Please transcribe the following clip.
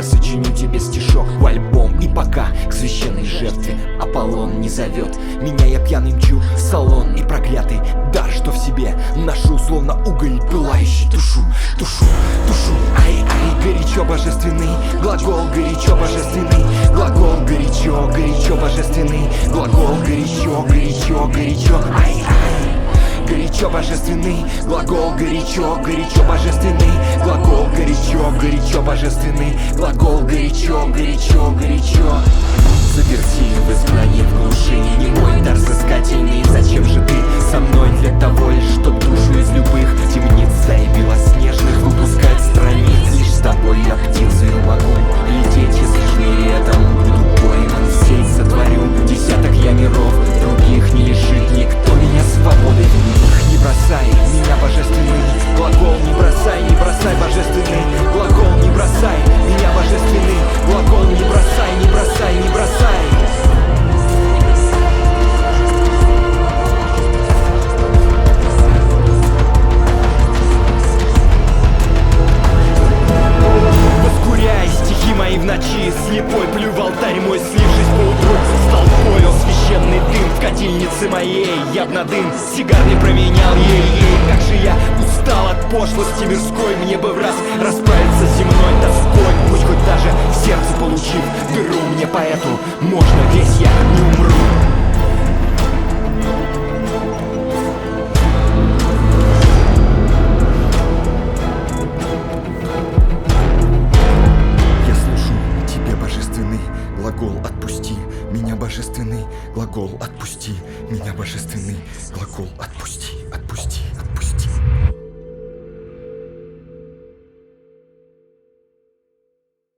я сочиню тебе стишок в альбом. И пока к священной жертве Аполлон не зовет меня, я пьяный мчу в салон. И проклятый дар, что в себе ношу, словно уголь пылающий, тушу, тушу, тушу. Ай-ай, горячо божественный глагол, горячо божественный глагол, горячо, горячо божественный глагол, горячо, горячо, горячо. Ай-ай, горячо божественный глагол, горячо, горячо божественный глагол, горячо, горячо божественный глагол, горячо, горячо, горячо. Заверти в изгнании, в глуши, не мой дар взыскательный. Зачем же ты со мной? Для того лишь, чтоб душу из любых темниц и белоснежных выпускать страниц. Лишь с тобой я птицей могу лететь, если ж в мире этом буду пойман в сеть. Сотворю десяток я миров, других не лишит никто меня свободой в них. Не бросай меня, божественный глагол, не бросай, не бросай, божественный глагол, не бросай меня, божественный глагол, не бросай, не бросай, не бросай. Воскуряй стихи мои в ночи, слепой плюю в алтарь мой, слившись поутру с толпой. О, священный дым в котельнице моей, я б на дым сигарный променял ей. Как же я устал от пошлости мирской, мне бы в раз расправиться с земной тоской. Пусть хоть даже в сердце получив дыру, мне поэту можно, весь я не умру. Я слышу тебе, божественный глагол, отпусти меня, божественный глагол, отпусти меня, божественный глагол, отпусти, отпусти.